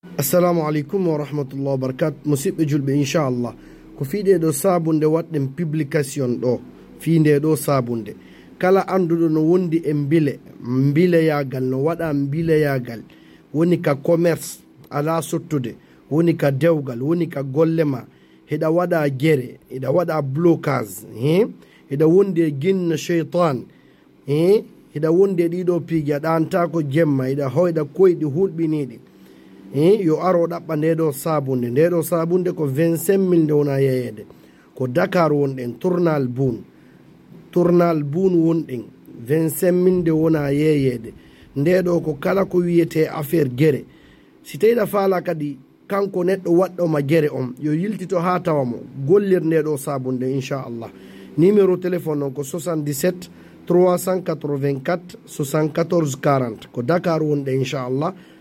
assalamu alaikum wa rahmatullahi wa barakatuh. Musidɓe julɓe inchallah ko fiiɗe ɗo sabunde waɗɗen publication ɗo fiinde ɗo sabunde kala anduɗo no wondi e bileyagal no waɗa bileyagal woni ka commerce ala sottude, woni ka dewgal, woni ka golle ma, heɗa waɗa gere, heɗa waɗa blocage, heɗa wondi e ginna cheytan, heɗa wondi e ɗiɗo piiji a ɗanta ko jemma, heɗa hoyɗa koyɗi hulɓiniɗi, yo aro ɗaɓɓa ndeɗo sabunde ko 25 000 nde wona yeyede ko Dakar wonɗen tournal boon wonɗen 25 000 nde wona yeyede ndeɗo ko kala ko wiyete affaire gere. Si tawiɗa faala kadi kanko neɗɗo waɗɗoma gere on yo yiltito ha tawa mo gollir ndeɗo sabunde inchallah. Numéro téléphone on ko 77 384 74 40 ko Dakar wonɗe inchallah.